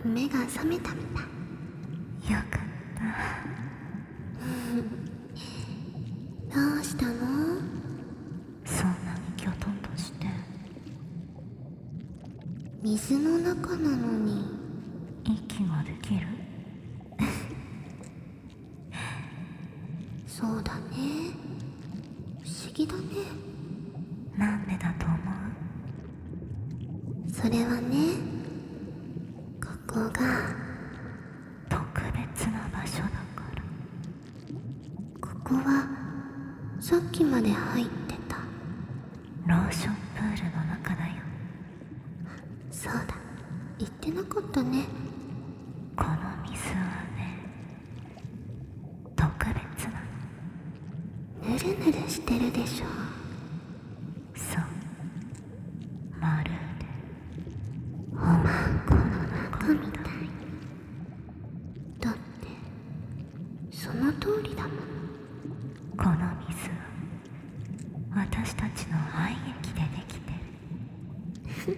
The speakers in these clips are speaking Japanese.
目が覚めたみたい。 よかったどうしたの？ そんなにきょとんとして。 水の中なのに息ができる？ そうだね、不思議だね。 なんでだと思う？それはね、ここが特別な場所だから。 ここはさっきまで入ってたローションプールの中だよ。 そうだ、言ってなかったね。 この水はね、特別なの。 ぬるぬるしてるでしょ。 そう、まるでおまんこの中みたい。だってその通りだもん。 この水は私たちの愛液でできてる。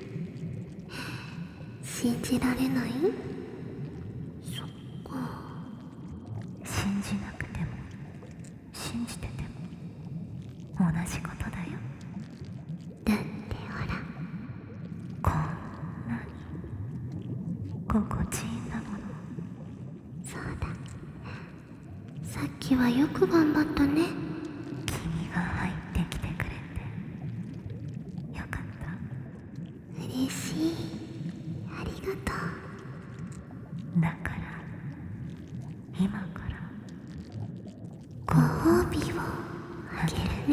信じられない？そっか。 信じなくても信じてても同じことだよ。 だってほら、 こんなに心地いいんだもの。 そうだ、さっきはよく頑張ったね。 君が入ってきてくれてよかった。 嬉しい、ありがとう。 だから今からご褒美をあげるね。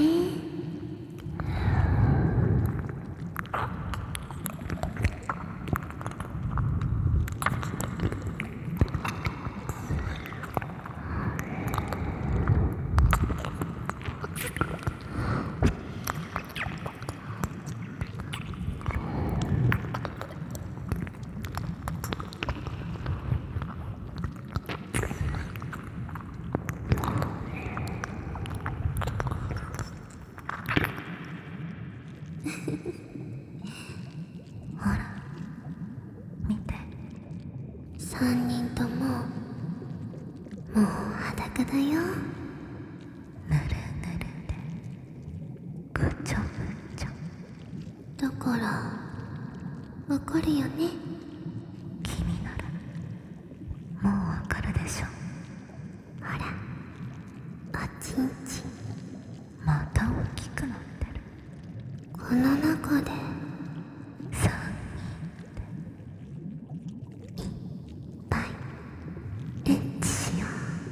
ほら見て、 3人とももう裸だよ。 ぬるぬるでぐちょぐちょ。 だからわかるよね。 君ならもうわかるでしょ。 ほら、おちんちんまた大きくなってる。 この中で 3 いっぱいエッチしよう。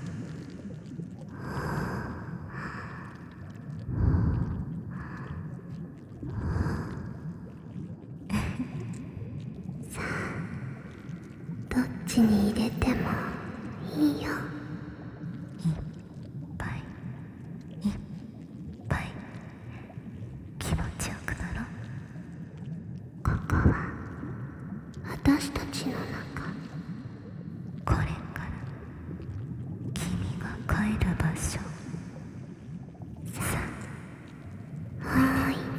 さあ、どっちに入れてもいいよ。 いっぱいいっぱい気持ちよくなろう。 ここは私たちの中。 これから君が帰る場所。さおいで。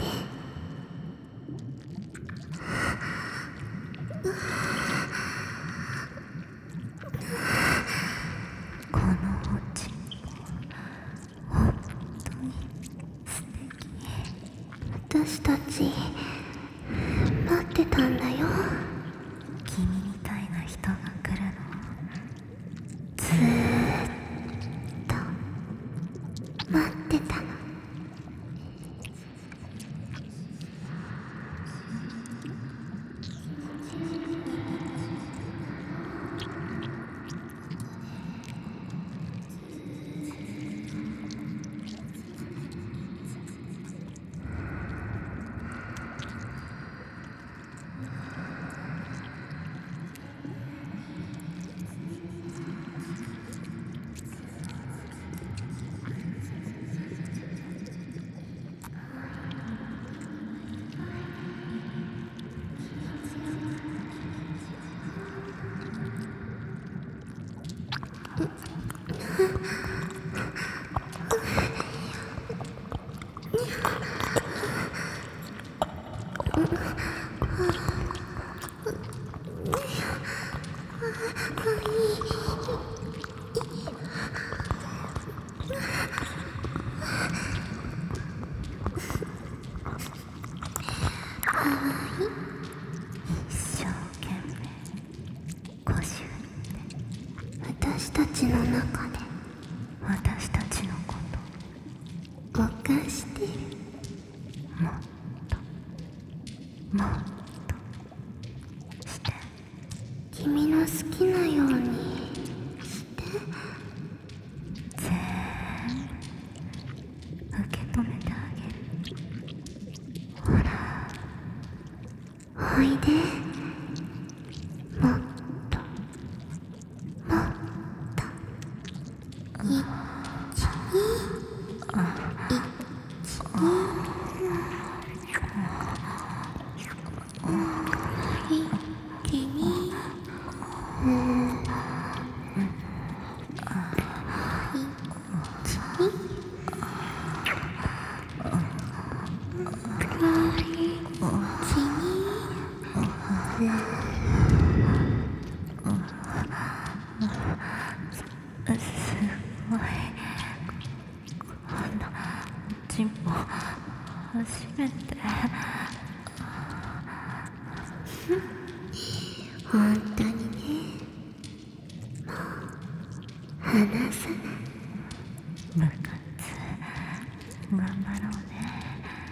このおちんこ本当に素敵。 私たち待ってたんだよ。 君みたいな人が来るのをずずーっと待ってたの。 一生懸命腰振って私たちの中で私たちのこと犯してる。 もっともっとして君の好きなようにして全部受け止めてあげる。ほらおいで。もっともっと一に一にすごい。こんなちも初めて。 本当にね。もう離さない。 部活頑張ろうね。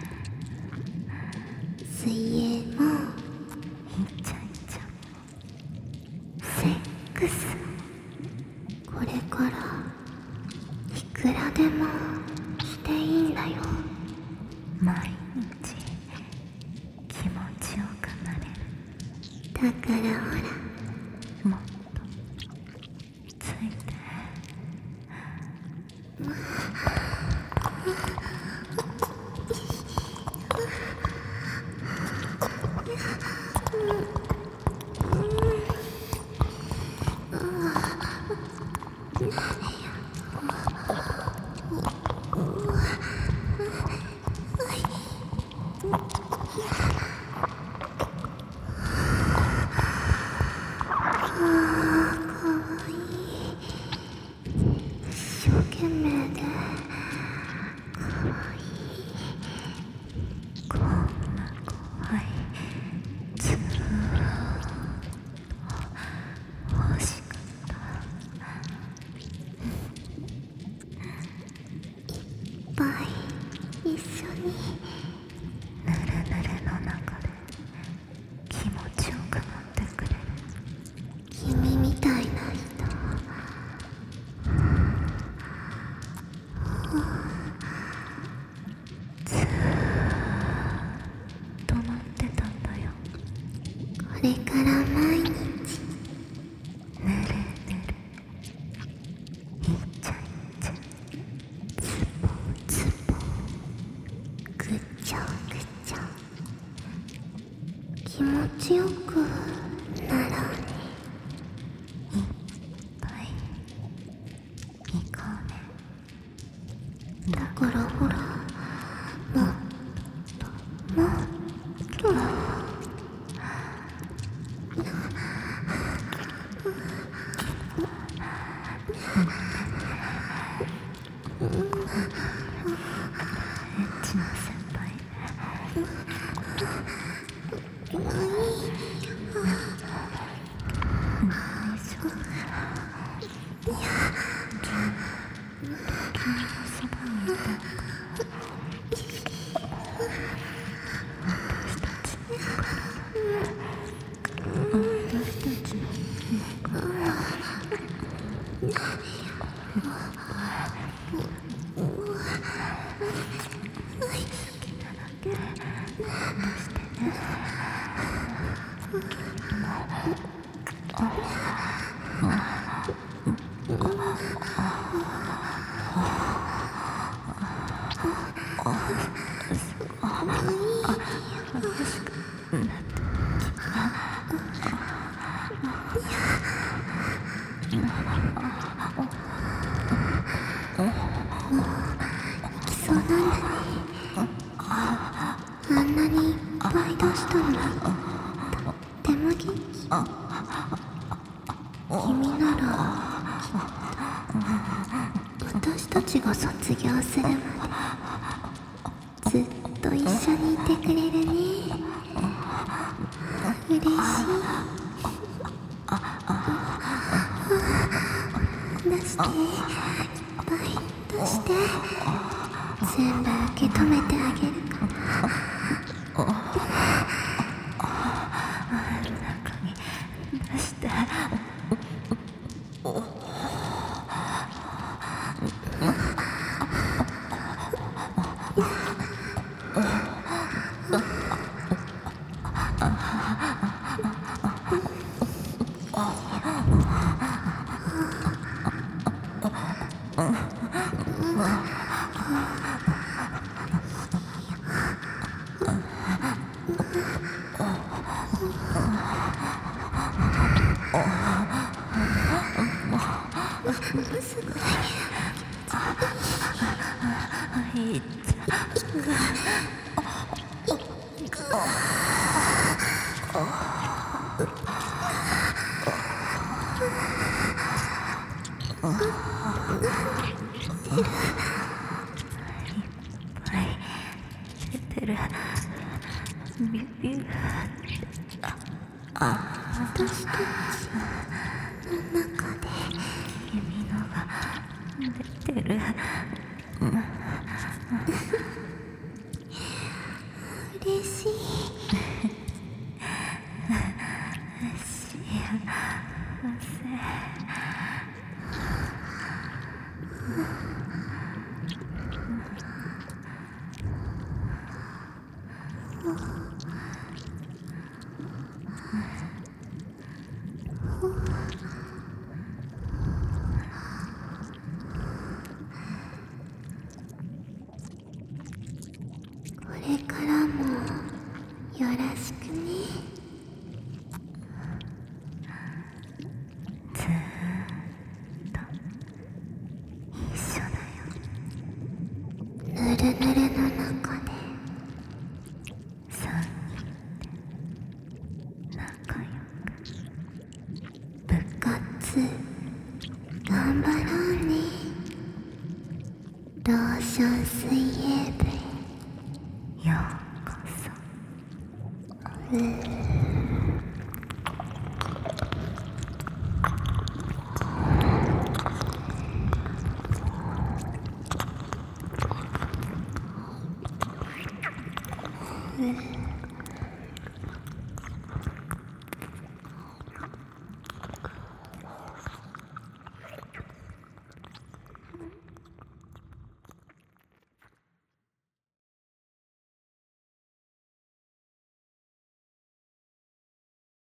水泳もイチャイチャセックス。これからいくらでもしていいんだよ。 毎日気持ちよくなれる。 だからほら、 もっとついて。 一生懸命でこんな怖いずっと欲しかった。 いっぱい一緒にぬるぬるの中で気持ちよくなってくれる。 君みたいな人ずーっと待ってたんだよ。 これから毎日ぬるぬるいちゃいちゃズボズボぐちゃぐちゃ気持ちよくならね。 いっぱい行こうね。 だからほら、もっともっとエッチな先輩。大丈夫。君のそばにいた。私たちのそうなんだね。あんなにいっぱい出したのにとっても元気。君なら私たちが卒業するまでずっと一緒にいてくれるね。 嬉しい。出して、いっぱい出して、全部受け止めてあげるから。 中に出して。いっちゃ出てる。ビュビュ私たちの中で君のが出てる。 嬉しい。 幸せ。 これからもよろしくね。 ずーっと一緒だよ。 ぬるぬるの中で 3人で仲良く部活頑張ろうね。ローション水泳部へようこそ。 うー